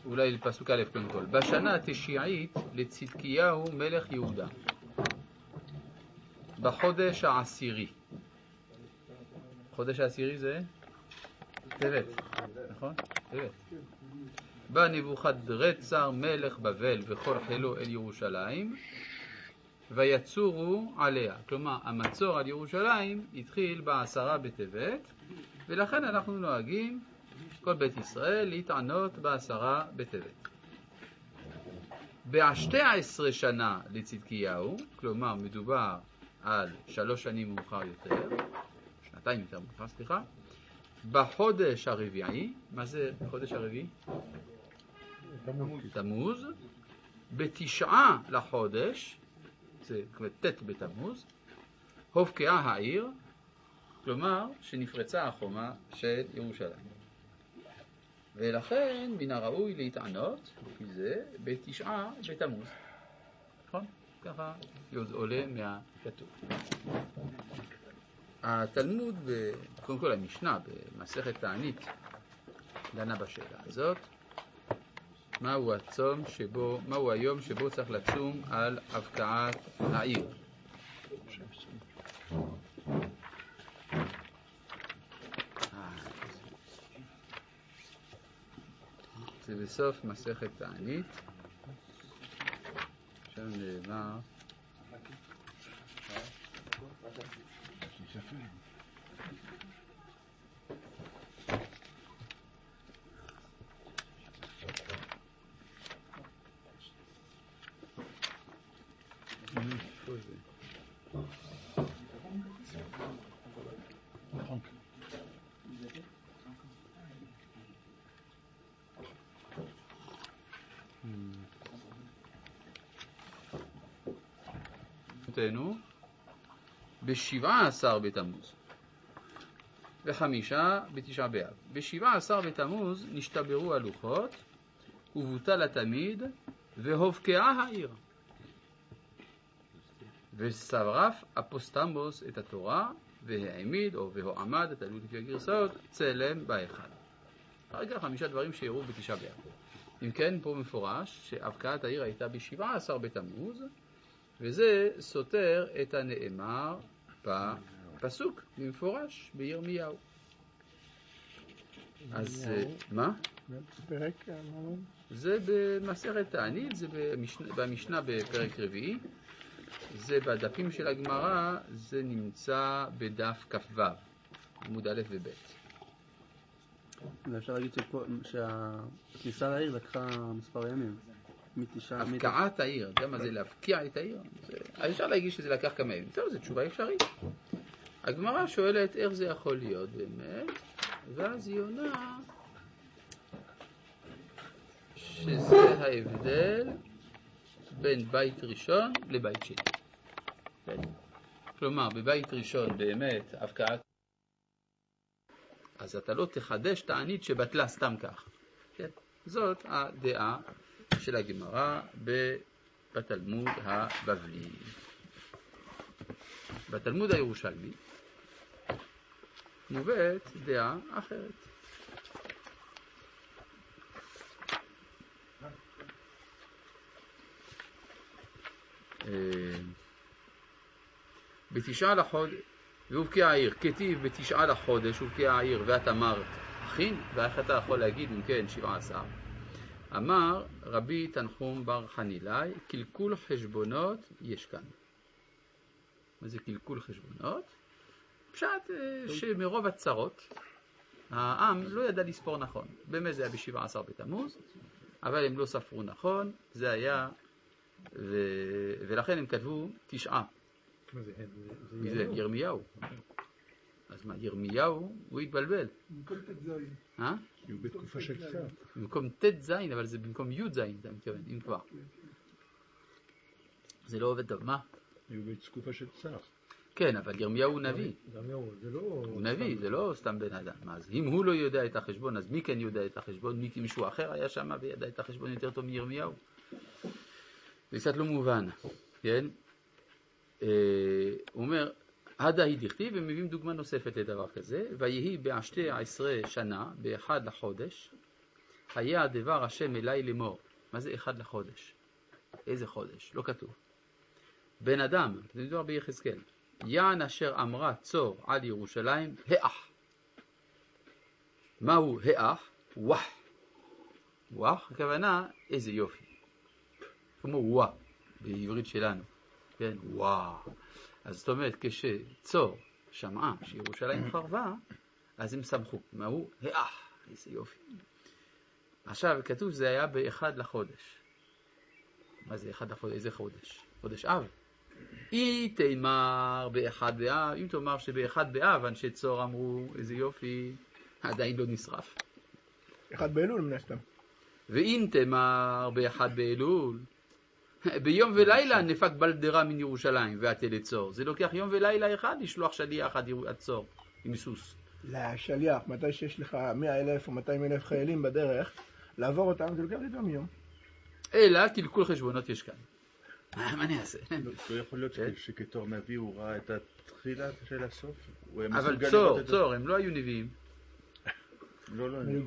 אולי לפסוק א' קודם כל. בשנה התשיעית לצדקיהו מלך יהודה. בחודש העשירי. חודש העשירי זה? טבת, נכון? טבת. בא נבוכדרצר מלך בבל וכל חילו אל ירושלים ויצורו עליה. כלומר, המצור על ירושלים התחיל ב10 בטבת, ולכן אנחנו נוהגים כל בית ישראל להתענות ב10 בטבת. ב12 שנה לצדקיהו, כלומר מדובר על 3 שנים מאוחר יותר, 2 יותר מאוחר, סליחה, בחודש הרביעי, מה זה בחודש הרביעי? תמוז. ב9 לחודש, זה ט' בתמוז, הובקעה העיר, כלומר שנפרצה החומה של ירושלים. ולכן מן הראוי להתענות, לפי זה, ב9 בתמוז. נכון? ככה עולה מהכתוב. התלמוד, קודם כל המשנה במסכת תענית, דנה בשאלה הזאת. מהו היום שבו צריך לצום על הבקעת העיר? זה בסוף מסכת תענית. שם נאמר ב17 בתמוז ו5 בתשעה באב. ב17 בתמוז נשתברו הלוחות ובוטל התמיד והובקעה העיר ושרף אפוסטמוס את התורה והעמיד או והועמד, תלוי לפי הגרסאות, צלם בהיכל. הרגע 5 דברים שאירעו בתשעה באב. אם כן, פה מפורש שהבקעת העיר הייתה ב17 בתמוז, וזה סותר את הנאמר בפסוק במפורש בירמיהו. אז מה? זה במסכת תענית, זה במשנה בפרק רביעי, זה בדפים של הגמרא, זה נמצא בדף כ"ו, עמוד א' וב'. אפשר להגיד שהכניסה לעיר לקחה מספר ימים. הבקעת העיר, אתה יודע מה זה להבקיע את העיר? אפשר להגיד שזה לקח כמה ימים. טוב, זו תשובה אפשרית. הגמרא שואלת איך זה יכול להיות באמת, ואז היא עונה שזה ההבדל בין בית ראשון לבית שני. כלומר, בבית ראשון באמת הבקעת, אז אתה לא תחדש תענית שבטלה סתם כך. זאת הדעה של הגמרא בתלמוד הבבלי. בתלמוד הירושלמי מובאת דעה אחרת. בתשעה לחודש והובקעה העיר, כתיב בתשעה לחודש הובקעה העיר ואת אמרת אחין, ואיך אתה יכול להגיד אם כן 17? אמר רבי תנחום בר חנילאי, קלקול חשבונות יש כאן. מה זה קלקול חשבונות? פשט שמרוב הצרות העם לא ידע לספור נכון. באמת זה היה ב17 בתמוז, אבל הם לא ספרו נכון, זה היה, ולכן הם כתבו 9. מה זה? זה ירמיהו. אז מה, ירמיהו הוא התבלבל. במקום ת' זין. הוא בתקופה של צער. במקום ת' זין, אבל זה במקום י' זין, אתה מתכוון, אם כבר. זה לא עובד טוב, מה? הוא בתקופה של צער. כן, אבל ירמיהו הוא נביא. הוא נביא, זה לא סתם בן אדם. אז אם הוא לא יודע את החשבון, אז מי כן יודע את החשבון? מישהו אחר היה שם וידע את החשבון יותר טוב מירמיהו? זה קצת לא מובן, כן? הוא אומר, הדה היא דכתיב, ומביאים דוגמה נוספת לדבר כזה, ויהי ב12 שנה, ב1 לחודש, היה דבר השם אליי לאמור. מה זה אחד לחודש? איזה חודש? לא כתוב. בן אדם, זה מדובר ביחזקאל. יען אשר אמרה צור על ירושלים, האח. מהו האח? וואח. וואח, הכוונה איזה יופי. כמו וואה, בעברית שלנו. כן, וואו. אז זאת אומרת, כשצור שמעה שירושלים חרבה, אז הם שמחו. מהו? האח. איזה יופי. עכשיו, כתוב זה היה באחד לחודש. מה זה אחד לחודש? איזה חודש? חודש אב. תאמר באחד באב, אם תאמר שבאחד באב אנשי צור אמרו איזה יופי, עדיין לא נשרף. אחד באלול מן הסתם. ואם תאמר באחד באלול, ביום ולילה נפק בלדרה מן ירושלים ואתה לצור. זה לוקח יום ולילה אחד לשלוח שליח עד הצור עם סוס. לשליח, מתי שיש לך 100,000 או 200,000 חיילים בדרך, לעבור אותם זה לוקח גם יום. אלא קלקול חשבונות יש כאן. מה אני אעשה? לא יכול להיות שכתור נביא הוא ראה את התחילה של הסוף? אבל צור, הם לא היו נביאים. לא,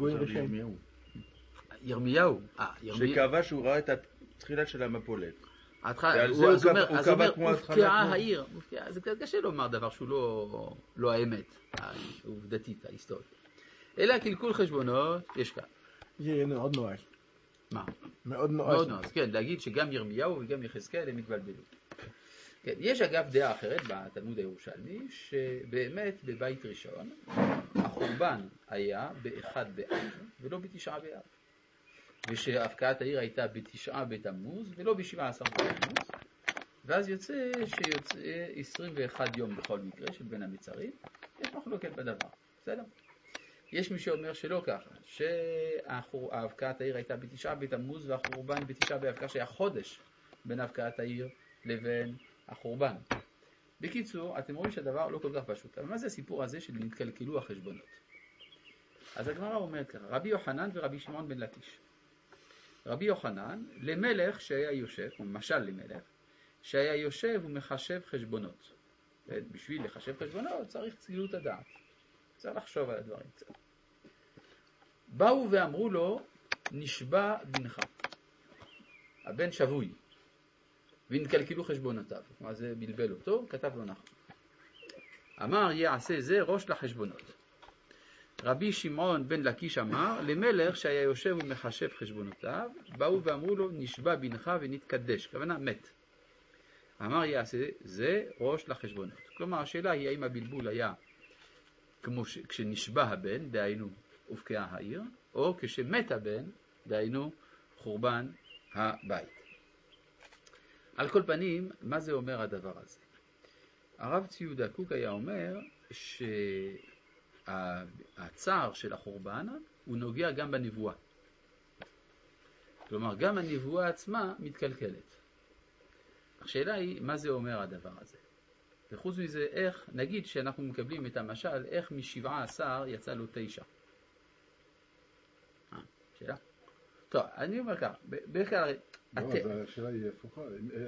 ירמיהו. שקבע שהוא ראה את התחילה של המפולת. אז הוא אומר, הופקעה העיר. זה קצת קשה לומר דבר שהוא לא האמת, העובדתית, ההיסטורית. אלא קלקול חשבונות יש כאן. זה מאוד נועז. מה? מאוד נועז. כן, להגיד שגם ירמיהו וגם יחזקאל הם התבלבלו. כן, יש אגב דעה אחרת בתלמוד הירושלמי, שבאמת בבית ראשון החורבן היה באחד באב ולא בתשעה באב. ושהפקעת העיר הייתה בתשעה בתמוז ולא ב17 בתמוז. ואז יוצא שיוצא 21 יום בכל מקרה של בין המצרים. יש מחלוקת בדבר, בסדר? יש מי שאומר שלא ככה, שהפקעת העיר הייתה בתשעה בתמוז והחורבן בתשעה באב, כך שהיה חודש בין הפקעת העיר לבין החורבן. בקיצור, אתם רואים שהדבר לא כל כך פשוט. אבל מה זה הסיפור הזה של נתקלקלו החשבונות? אז הגמרא אומרת ככה, רבי יוחנן ורבי שמעון בן לקיש. רבי יוחנן למלך שהיה יושב, או משל למלך, שהיה יושב ומחשב חשבונות. בשביל לחשב חשבונות צריך צלילות הדעת. צריך לחשוב על הדברים קצת. באו ואמרו לו, נשבע בנך. הבן שבוי. ונתקלקלו חשבונותיו. כלומר זה בלבל אותו, כתב לו נכון. אמר יעשה זה ראש לחשבונות. רבי שמעון בן לקיש אמר, למלך שהיה יושב ומחשב חשבונותיו, באו ואמרו לו, נשבע בנך ונתקדש. כוונה מת. אמר יעשה זה ראש לחשבונות. כלומר השאלה היא האם הבלבול היה כמו כשנשבע הבן, דהיינו הופקעה העיר, או כשמת הבן, דהיינו חורבן הבית. על כל פנים, מה זה אומר הדבר הזה? הרב צבי יהודה קוק היה אומר שהצער של החורבן הוא נוגע גם בנבואה. כלומר, גם הנבואה עצמה מתקלקלת. השאלה היא, מה זה אומר הדבר הזה? וחוץ מזה, איך, נגיד שאנחנו מקבלים את המשל, איך מ17 יצא לו 9. שאלה? טוב, אני אומר כך, בעיקר... לא, אז השאלה היא הפוכה, איך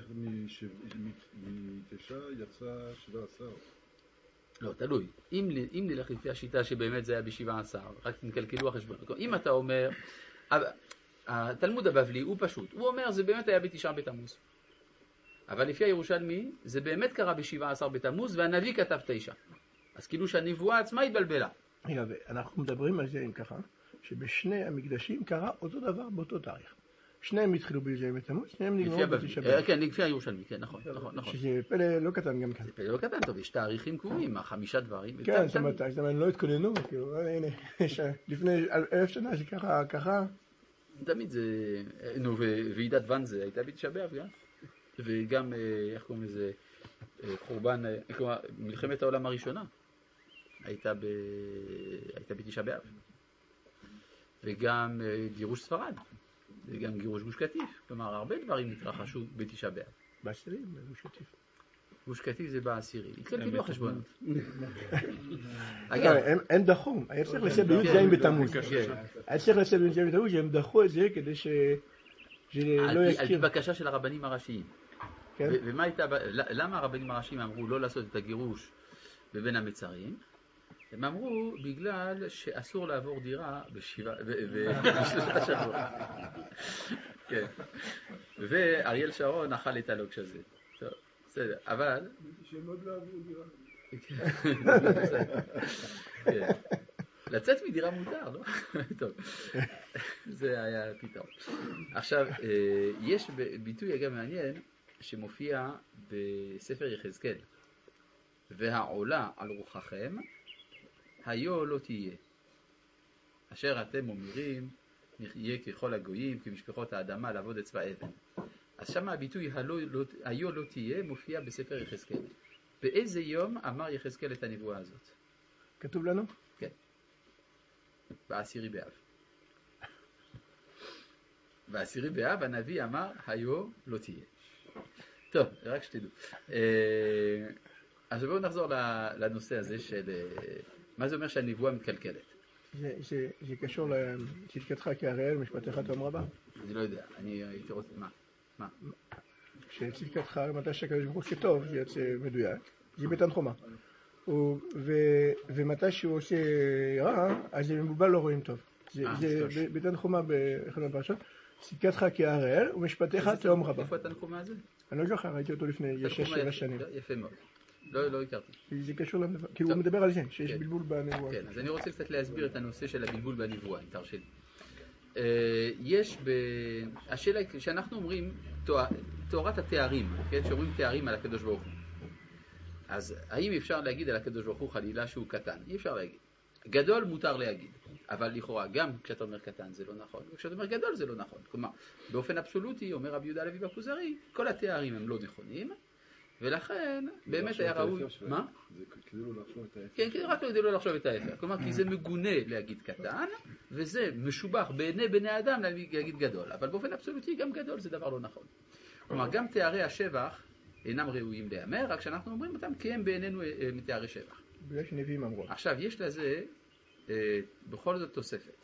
מ9 יצא 17? לא, תלוי. אם נלך לפי השיטה שבאמת זה היה ב17, רק נקלקלו החשבון. אם אתה אומר, התלמוד הבבלי הוא פשוט, הוא אומר זה באמת היה ב9 בתמוז. אבל לפי הירושלמי, זה באמת קרה ב17 בתמוז, והנביא כתב 9. אז כאילו שהנבואה עצמה התבלבלה. רגע, אנחנו מדברים על זה אם ככה, שבשני המקדשים קרה אותו דבר באותו תאריך. שניהם התחילו ב9 בתמוז, שניהם נגמרו ב9 באב. כן, לפי הירושלמי, כן, נכון. שזה פלא לא קטן גם כאן. זה פלא לא קטן, טוב, יש תאריכים קבועים, 5 דברים. כן, זאת אומרת, לא התכוננו, כאילו, הנה, לפני 1000 שנה שככה. תמיד זה, נו, ועידת ואנזה הייתה ב9 באב, גם. וגם, איך קוראים לזה, חורבן, כלומר, מלחמת העולם הראשונה הייתה ב9 באב. וגם גירוש ספרד, וגם גירוש גוש קטיף. כלומר, הרבה דברים התרחשו ב9 באב. בעשירי, גוש קטיף. גוש קטיף זה בעשירי. התקלקלו החשבונות. הם דחו, היה צריך לשבת בי"ז בתמוז. היה צריך לשבת בי"ז בתמוז, שהם דחו את זה כדי שלא יזכיר. על פי בקשה של הרבנים הראשיים. ומה הייתה, למה הרבנים הראשיים אמרו לא לעשות את הגירוש בבין המצרים? הם אמרו בגלל שאסור לעבור דירה בשלושת השבועות. כן. ואריאל שרון אכל את הלוקש הזה. טוב, בסדר, אבל... שמות לא עברו דירה. כן. לצאת מדירה מותר, לא? טוב, זה היה פתרון. עכשיו, יש ביטוי אגב מעניין שמופיע בספר יחזקאל. והעולה על רוחכם, היו לא תהיה. אשר אתם אומרים, יהיה ככל הגויים, כמשפחות האדמה, לעבוד אצבע אבן. אז שם הביטוי היו לא תהיה מופיע בספר יחזקאל. באיזה יום אמר יחזקאל את הנבואה הזאת? כתוב לנו? כן. בעשירי באב. בעשירי באב הנביא אמר, היו לא תהיה. טוב, רק שתדעו. אז בואו נחזור לנושא הזה של מה זה אומר שהנבואה מתקלקלת. זה קשור לצדקתך כאריאל, משפטיך תום רבה? אני לא יודע, אני הייתי רוצה, מה? שצדקתך, מתי שהקדוש ברוך הוא שטוב, זה יוצא מדויק, זה בתנחומה. ומתי שהוא עושה רע, אז זה מבולבל לא רואים טוב. זה בתנחומה באחד הפרשות, צדקתך כאריאל ומשפטיך תום רבה. איפה התנחומה הזה? אני לא זוכר, ראיתי אותו לפני 6-7 שנים. יפה מאוד. לא הכרתי. זה קשור לנבואה, כי הוא מדבר על זה, שיש בלבול בנבואה. כן, אז אני רוצה קצת להסביר את הנושא של הבלבול בנבואה, אם תרשה לי. יש השאלה, כשאנחנו אומרים תורת התארים, כן, שאומרים תארים על הקדוש ברוך הוא. אז האם אפשר להגיד על הקדוש ברוך הוא חלילה שהוא קטן? אי אפשר להגיד. גדול מותר להגיד, אבל לכאורה גם כשאתה אומר קטן זה לא נכון, וכשאתה אומר גדול זה לא נכון. כלומר, באופן אבסולוטי, אומר רבי יהודה הלוי בכוזרי, כל התארים הם לא נכונים, ולכן באמת היה ראוי... מה? זה כאילו לחשוב את ההפך. כן, רק כדי לא לחשוב את ההפך. כלומר, כי זה מגונה להגיד קטן, וזה משובח בעיני בני אדם להגיד גדול. אבל באופן אבסולוטי גם גדול זה דבר לא נכון. כלומר, גם תארי השבח אינם ראויים להיאמר, רק שאנחנו אומרים אותם כי הם בעינינו מתארי שבח. בגלל שנביאים אמרו. עכשיו, יש לזה בכל זאת תוספת.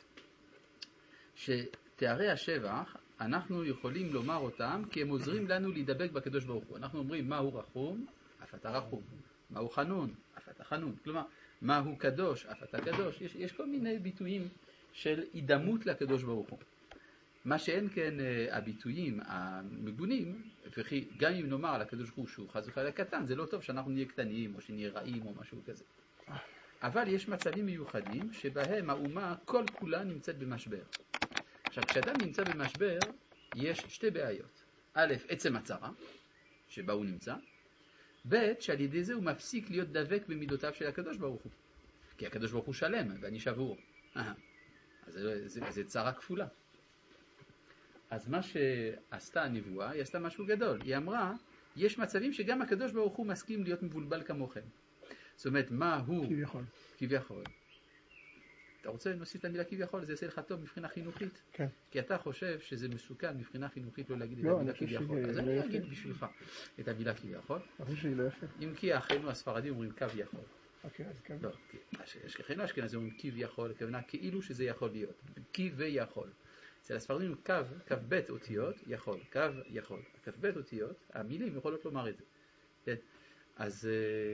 שתארי השבח, אנחנו יכולים לומר אותם כי הם עוזרים לנו להידבק בקדוש ברוך הוא. אנחנו אומרים מהו רחום, אף אתה רחום. מהו חנון, אף אתה חנון. כלומר, מהו קדוש, אף אתה קדוש. יש כל מיני ביטויים של הידמות לקדוש ברוך הוא. מה שאין כן הביטויים המגונים, וכי גם אם נאמר על הקדוש ברוך הוא שהוא חס וחלילה קטן, זה לא טוב שאנחנו נהיה קטנים או שנהיה רעים או משהו כזה. אבל יש מצבים מיוחדים שבהם האומה כל כולה נמצאת במשבר. עכשיו, כשאדם נמצא במשבר, יש שתי בעיות. א', עצם הצרה, שבה הוא נמצא. ב', שעל ידי זה הוא מפסיק להיות דבק במידותיו של הקדוש ברוך הוא. כי הקדוש ברוך הוא שלם ואני שבור. אז זה צרה כפולה. אז מה שעשתה הנבואה, היא עשתה משהו גדול. היא אמרה, יש מצבים שגם הקדוש ברוך הוא מסכים להיות מבולבל כמוכם. זאת אומרת, מה הוא... כביכול. אתה רוצה להוסיף את המילה כביכול, זה יעשה לך טוב מבחינה חינוכית. כן. כי אתה חושב שזה מסוכן מבחינה חינוכית לא להגיד את המילה כביכול. אז אני אגיד בשבילך את המילה כביכול. אני חושב שהיא לא יפה. אם כי אחינו הספרדים אומרים כביכול. אוקיי, אז כן. לא, אחינו האשכנזים אומרים כביכול, הכוונה כאילו שזה יכול להיות. כביכול. אצל הספרדים קו ב' אותיות יכול, קו יכול. קו ב' אותיות, המילים יכולות לומר את זה. כן? אז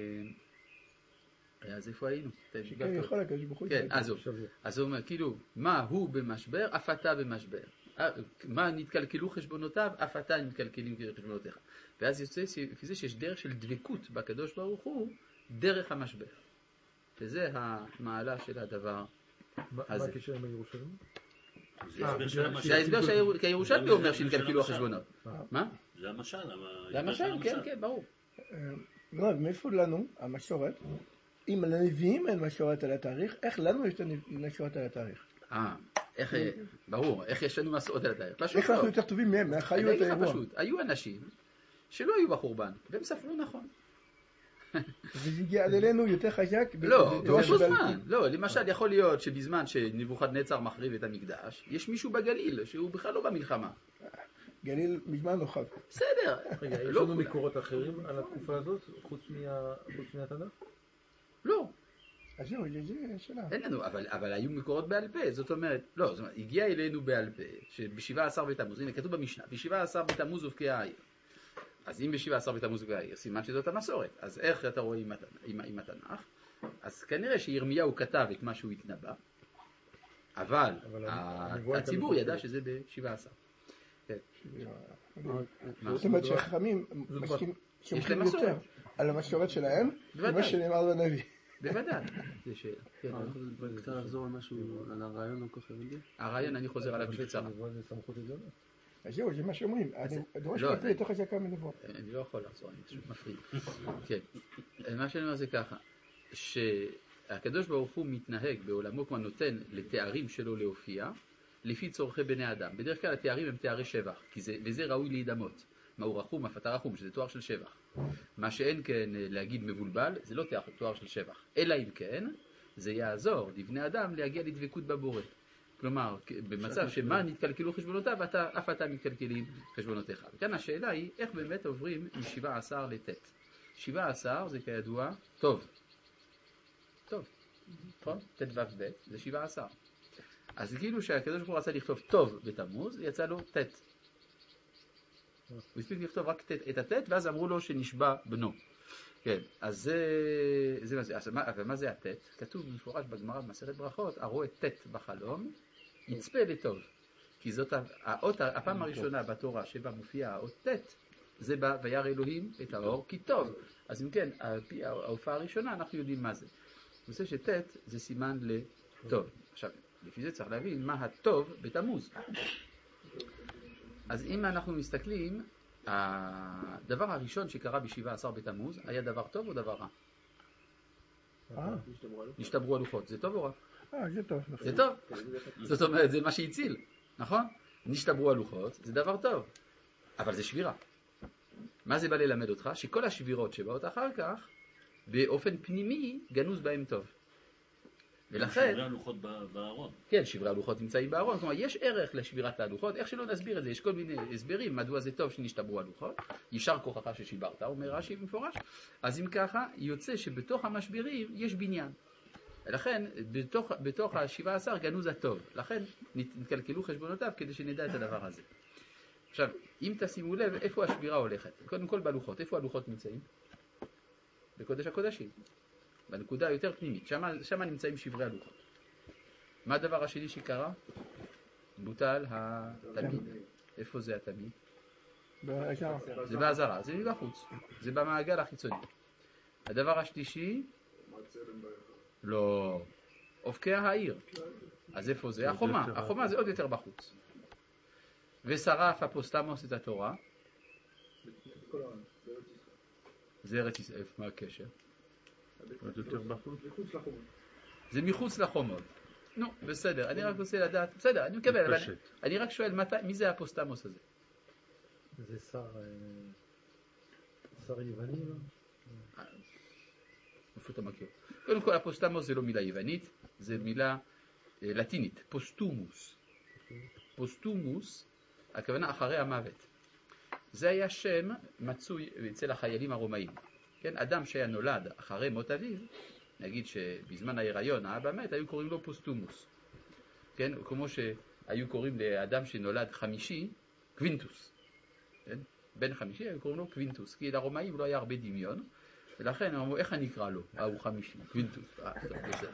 איפה היינו? שכן יכול הקדוש ברוך הוא. כן, אז הוא אומר, כאילו, מה הוא במשבר, אף אתה במשבר. מה נתקלקלו חשבונותיו, אף אתה נתקלקלים חשבונותיך. ואז יוצא לפי זה שיש דרך של דבקות בקדוש ברוך הוא, דרך המשבר. שזה המעלה של הדבר הזה. מה הקשר עם הירושלים? זה ההסבר שהירושלמי אומר שנתקלקלו החשבונות. מה? זה המשל. זה המשל, כן, ברור. לא, מאיפה לנו המסורת? אם לנביאים אין מסורת על התאריך, איך לנו יש מסורת על התאריך? ברור, איך יש לנו מסורת על התאריך? איך אנחנו יותר טובים מהם, מהחיו את האירוע? היו אנשים שלא היו בחורבן, והם ספרו נכון. וזה הגיע אלינו יותר חזק? לא, באותו זמן. לא, למשל יכול להיות שבזמן שנבוכדנצר מחריב את המקדש, יש מישהו בגליל שהוא בכלל לא במלחמה. גליל מזמן לא חג. בסדר. רגע, יש לנו מקורות אחרים על התקופה הזאת, חוץ מהתנ"ך? לא. אז זהו, זה שאלה. אין לנו, אבל היו מקורות בעל פה, זאת אומרת, לא, זאת אומרת, הגיע אלינו בעל פה, שב-17 בתמוז, הנה כתוב במשנה, ב-17 בתמוז הובקעה העיר. אז אם ב-17 בתמוז הובקעה העיר, סימן שזאת המסורת. אז איך אתה רואה עם התנ"ך? אז כנראה שירמיהו כתב את מה שהוא התנבא, אבל הציבור ידע שזה ב-17. זאת אומרת שהחכמים סומכים יותר על המסורת שלהם, ממה שנאמר לנביא. בוודאי. קצת לחזור על משהו, על הרעיון לא כל כך הבנתי. הרעיון אני חוזר עליו בקצרה. אז זהו, זה מה שאומרים. אני דורש להפריע יותר חזקה מנבואה. אני לא יכול לחזור, אני פשוט מפריע. כן. מה שאני אומר זה ככה, שהקדוש ברוך הוא מתנהג בעולמו כמו נותן לתארים שלו להופיע, לפי צורכי בני אדם. בדרך כלל התארים הם תארי שבח, כי לזה ראוי להידמות. מהו רחום, אף אתה רחום, שזה תואר של שבח. מה שאין כן להגיד מבולבל, זה לא תואר של שבח. אלא אם כן, זה יעזור לבני אדם להגיע לדבקות בבורא. כלומר, במצב שמה נתקלקלו חשבונותיו, אף אתה מתקלקלים חשבונותיך. וכאן השאלה היא, איך באמת עוברים מ-17 ל-ט'. 17 זה כידוע טוב. טוב, נכון? ט' ו' ב' זה 17. אז כאילו שהקדוש ברוך הוא רצה לכתוב טוב בתמוז, יצא לו ט'. הוא הספיק לכתוב רק את הט' ואז אמרו לו שנשבע בנו. כן, אז זה מה זה. אבל מה זה הט'? כתוב במפורש בגמרא במסכת ברכות, הרואה ט' בחלום, יצפה לטוב. כי זאת הפעם הראשונה בתורה שבה מופיע האות ט', זה בא וירא אלוהים את האור כי טוב. אז אם כן, על פי ההופעה הראשונה אנחנו יודעים מה זה. אני חושב שט' זה סימן לטוב. עכשיו, לפי זה צריך להבין מה הטוב בתמוז. אז אם אנחנו מסתכלים, הדבר הראשון שקרה ב-17 בתמוז היה דבר טוב או דבר רע? נשתברו הלוחות. זה טוב או רע? זה טוב. זה טוב. זאת אומרת, זה מה שהציל, נכון? נשתברו הלוחות, זה דבר טוב. אבל זה שבירה. מה זה בא ללמד אותך? שכל השבירות שבאות אחר כך, באופן פנימי, גנוז בהם טוב. ולכן... שברי הלוחות בארון. כן, שברי הלוחות נמצאים בארון. כלומר, יש ערך לשבירת הלוחות. איך שלא נסביר את זה? יש כל מיני הסברים מדוע זה טוב שנשתברו הלוחות. יישר כוחך ששיברת, אומר רש"י במפורש. אז אם ככה, יוצא שבתוך המשברים יש בניין. ולכן, בתוך ה-17 גנוז הטוב. לכן, נתקלקלו חשבונותיו כדי שנדע את הדבר הזה. עכשיו, אם תשימו לב, איפה השבירה הולכת? קודם כל בלוחות. איפה הלוחות נמצאים? בקודש הקודשים. בנקודה היותר פנימית. שם נמצאים שברי הלוחות. מה הדבר השני שקרה? בוטל התמיד. איפה זה התמיד? בעזרה. זה בעזרה. זה מבחוץ. זה במעגל החיצוני. הדבר השלישי? לא. אופקי העיר. אז איפה זה? החומה. החומה זה עוד יותר בחוץ. ושרף אפוסטמוס את התורה. זה ארץ ישראל. מה הקשר? זה מחוץ לחומות. נו, בסדר, אני רק רוצה לדעת, בסדר, אני מקבל, אבל אני רק שואל, מי זה האפוסטמוס הזה? זה שר יווני, לא? איפה אתה מכיר? קודם כל, אפוסטמוס זה לא מילה יוונית, זה מילה לטינית, פוסטומוס. פוסטומוס, הכוונה אחרי המוות. זה היה שם מצוי אצל החיילים הרומאים. כן, אדם שהיה נולד אחרי מות אביו, נגיד שבזמן ההיריון האבא מת, היו קוראים לו פוסטומוס. כן, כמו שהיו קוראים לאדם שנולד חמישי, קווינטוס. כן? בן חמישי היו קוראים לו קווינטוס, כי לרומאים לא היה הרבה דמיון, ולכן הם אמרו, איך אני אקרא לו? הוא חמישי, קווינטוס. טוב, בסדר.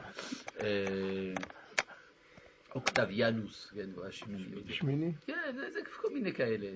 אוקטביאנוס, כן, הוא השמיני. שמיני? כן, זה כל מיני כאלה.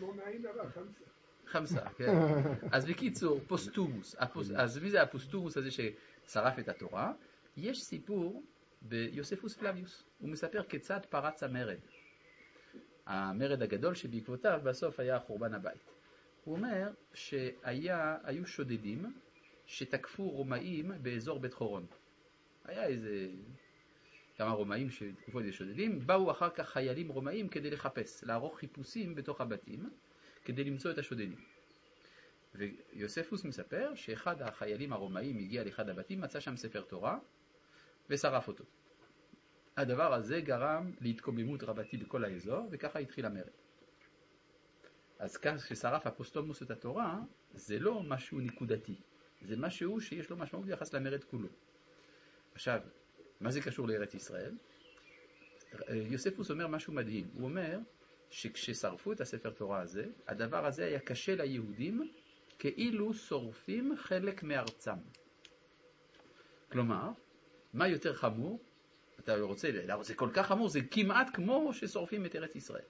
חמסה, כן. אז בקיצור, פוסטומוס. אז מי זה הפוסטומוס הזה ששרף את התורה? יש סיפור ביוספוס פלביוס. הוא מספר כיצד פרץ המרד. המרד הגדול שבעקבותיו בסוף היה חורבן הבית. הוא אומר שהיו שודדים שתקפו רומאים באזור בית חורון. היה איזה כמה רומאים שתקפו איזה שודדים. באו אחר כך חיילים רומאים כדי לחפש, לערוך חיפושים בתוך הבתים. כדי למצוא את השודדים. ויוספוס מספר שאחד החיילים הרומאים הגיע לאחד הבתים, מצא שם ספר תורה ושרף אותו. הדבר הזה גרם להתקוממות רבתי בכל האזור, וככה התחיל המרד. אז כאן ששרף אפוסטומוס את התורה, זה לא משהו נקודתי, זה משהו שיש לו משמעות ביחס למרד כולו. עכשיו, מה זה קשור לארץ ישראל? יוספוס אומר משהו מדהים, הוא אומר שכששרפו את הספר תורה הזה, הדבר הזה היה קשה ליהודים כאילו שורפים חלק מארצם. כלומר, מה יותר חמור? אתה רוצה, זה כל כך חמור, זה כמעט כמו ששורפים את ארץ ישראל.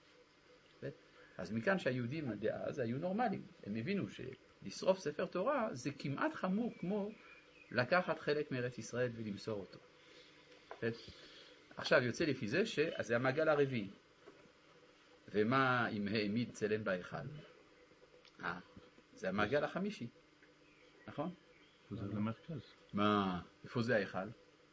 אז מכאן שהיהודים דאז היו נורמליים, הם הבינו שלשרוף ספר תורה זה כמעט חמור כמו לקחת חלק מארץ ישראל ולמסור אותו. עכשיו יוצא לפי זה אז זה המעגל הרביעי. ומה אם העמיד צלם בהיכל? זה המעגל החמישי, נכון? זה למרכז. מה? איפה זה ההיכל?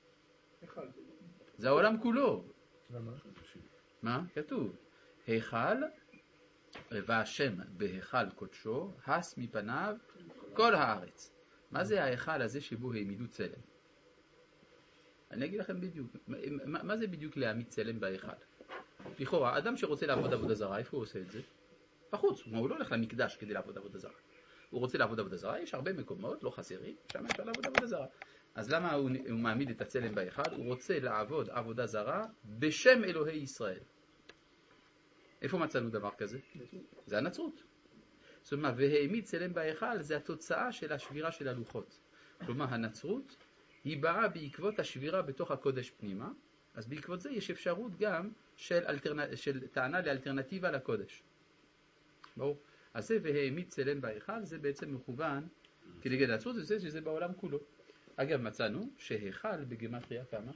זה העולם כולו. למה? מה? כתוב. היכל והשם בהיכל קודשו, הס מפניו כל הארץ. מה זה ההיכל הזה שבו העמידו צלם? אני אגיד לכם בדיוק. מה זה בדיוק להעמיד צלם בהיכל? לכאורה, האדם שרוצה לעבוד עבודה זרה, איפה הוא עושה את זה? בחוץ. הוא לא הולך למקדש כדי לעבוד עבודה זרה. הוא רוצה לעבוד עבודה זרה, יש הרבה מקומות, לא חסרים, שם אפשר לעבוד עבודה זרה. אז למה הוא מעמיד את הצלם בהיכל? הוא רוצה לעבוד עבודה זרה בשם אלוהי ישראל. איפה מצאנו דבר כזה? זה הנצרות. זאת אומרת, והעמיד צלם בהיכל זה התוצאה של השבירה של הלוחות. כלומר, הנצרות היא באה בעקבות השבירה בתוך הקודש פנימה, אז בעקבות זה יש אפשרות גם של טענה לאלטרנטיבה לקודש. ברור? אז זה והעמיד צלם בהיכל, זה בעצם מכוון כנגד הנצרות, זה שזה בעולם כולו. אגב, מצאנו שהיכל בגימטריה כמה?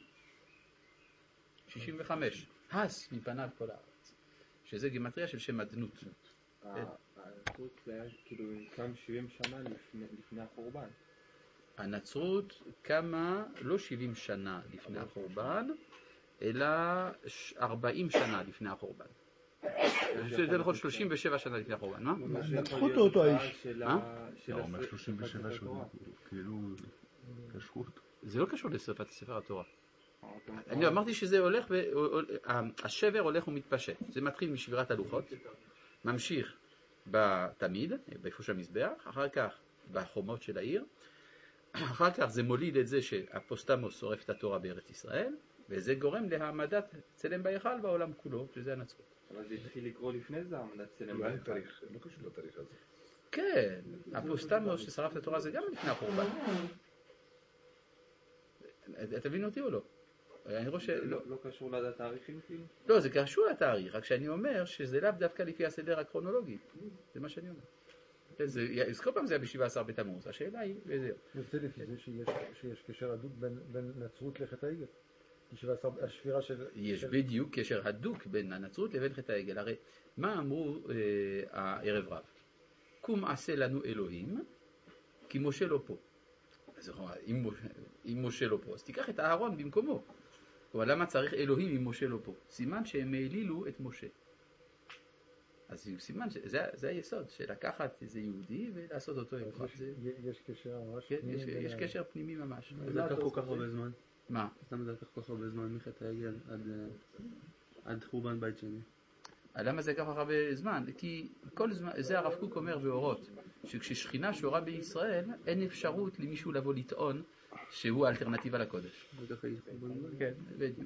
65. הס מפניו כל הארץ. שזה גימטריה של שם אדנות. הנצרות זה היה כאילו כמה 70 שנה לפני החורבן. הנצרות קמה לא 70 שנה לפני החורבן, אלא 40 שנה לפני החורבן. זה יכול 37 שנה לפני החורבן, מה? נצחות או אותו האיש? הוא אומר 37 שנה, כאילו כשרות. זה לא קשור לשרפת ספר התורה. אני אמרתי שזה הולך, השבר הולך ומתפשט. זה מתחיל משבירת הלוחות, ממשיך בתמיד, באיפה של המזבח, אחר כך בחומות של העיר, אחר כך זה מוליד את זה שהפוסטמוס שורף את התורה בארץ ישראל, וזה גורם להעמדת צלם בהיכל בעולם כולו, שזה הנצרות. אבל זה התחיל לקרוא לפני זה העמדת צלם אולי בהיכל. תאריך, לא קשור לתאריך הזה. כן, הפוסטמוס ששרף את התורה זה גם לפני החורבן. תבין אותי או לא? אני רואה שלא. לא קשור לתאריכים כאילו? לא, זה קשור לתאריך, רק שאני אומר שזה לאו דווקא לפי הסדר הקרונולוגי. זה מה שאני אומר. אז כל פעם זה היה ב-17 בתמוז. השאלה היא, וזה יום. יוצא לפי זה שיש קשר הדוק בין נצרות לחטא העגל. השבירה של... יש בדיוק קשר הדוק בין הנצרות לבין חטא העגל. הרי מה אמרו הערב רב? קום עשה לנו אלוהים, כי משה לא פה. אז אם משה לא פה, אז תיקח את אהרון במקומו. אבל למה צריך אלוהים אם משה לא פה? סימן שהם העלילו את משה. אז סימן שזה היסוד, של לקחת איזה יהודי ולעשות אותו אחד. יש קשר ממש פנימי. יש קשר פנימי ממש. זה לקח כל כך הרבה זמן. מה? למה זה לקח כל כך הרבה זמן מחטא העגל עד חורבן בית שני? למה זה לקח כל כך הרבה זמן? כי כל זמן, זה הרב קוק אומר באורות, שכששכינה שורה בישראל, אין אפשרות למישהו לבוא לטעון שהוא האלטרנטיבה לקודש. כן, בדיוק.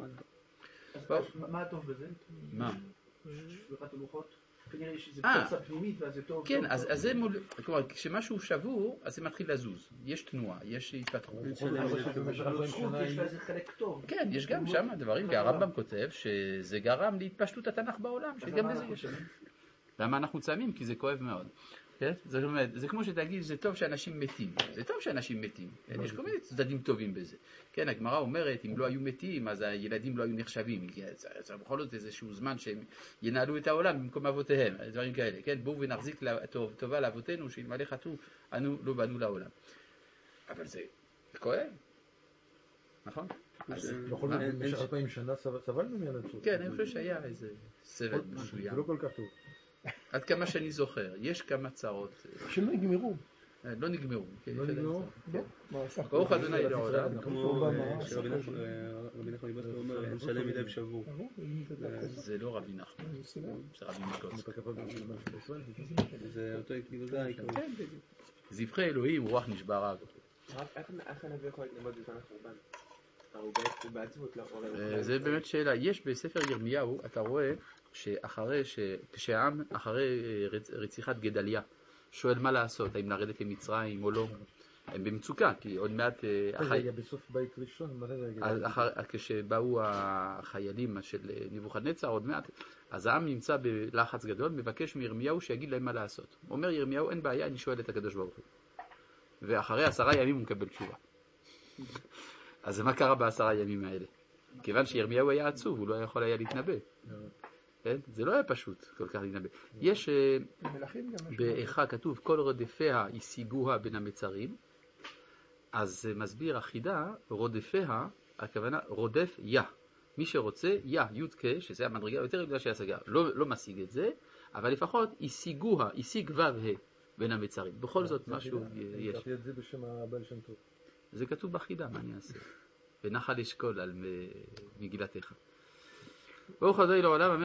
מה הטוב בזה? מה? שבירת הלוחות? כנראה יש איזו אה. פצצה פנימית ואז זה טוב. כן, אז זה מול, כלומר, כשמשהו שבור, אז זה מתחיל לזוז. יש תנועה, יש התפתחות. אבל זכות יש לה איזה חלק טוב. כן, יש גם שם דברים, כי הרמב"ם כותב שזה גרם להתפשטות התנ"ך בעולם, שגם בזה יש. למה אנחנו צמים? כי זה כואב מאוד. כן? זאת אומרת, זה כמו שתגיד, זה טוב שאנשים מתים. זה טוב שאנשים מתים. יש כל מיני צדדים טובים בזה. כן, הגמרא אומרת, אם לא היו מתים, אז הילדים לא היו נחשבים. צריך בכל זאת איזשהו זמן שהם ינהלו את העולם במקום אבותיהם, דברים כאלה. כן, בואו ונחזיק טובה לאבותינו, שאלמלא חטאו, אנו לא באנו לעולם. אבל זה כואב. נכון? בכל זאת, במשך 2000 שנה סבלנו מהנצרות. כן, אני חושב שהיה איזה סבל מסוים. זה לא כל כך טוב. עד כמה שאני זוכר, יש כמה צרות. שלא נגמרו. לא נגמרו. לא נגמרו? ברוך אדוני לעולם. כמו שרבי נחמן מבסקי אומר, אין שלם מדי שבור. זה לא רבי נחמן, זה רבי מקוצק. זה אותו כאילו זה העיקר. כן, בדיוק. זבחי אלוהים, רוח נשברה. איך הנביא יכול ללמוד בזמן החורבן? הוא בעצמות לא... זה באמת שאלה. יש בספר ירמיהו, אתה רואה כשהעם אחרי רציחת גדליה שואל מה לעשות, האם לרדת למצרים או לא, הם במצוקה, כי עוד מעט... זה יגיע בסוף בית ראשון, מתי זה יגיע? כשבאו החיילים של נבוכדנצר עוד מעט, אז העם נמצא בלחץ גדול, מבקש מירמיהו שיגיד להם מה לעשות. אומר ירמיהו, אין בעיה, אני שואל את הקדוש ברוך הוא. ואחרי 10 ימים הוא מקבל תשובה. אז מה קרה ב10 ימים האלה? כיוון שירמיהו היה עצוב, הוא לא יכול היה להתנבא. זה לא היה פשוט כל כך להתנבא. יש באיכה כתוב, כל רודפיה השיגוה בין המצרים, אז מסביר החידה, רודפיה, הכוונה רודף יה. מי שרוצה, יה, יודקה, שזה המדרגה יותר גדולה של השגה, לא משיג את זה, אבל לפחות השיגוה, השיג ו"ה בין המצרים. בכל זאת משהו יש. קראתי את זה בשם הבעל שם טוב. זה כתוב בחידה, מה אני אעשה? ונחל אשכול על מגילתך. ברוך ה' לעולם,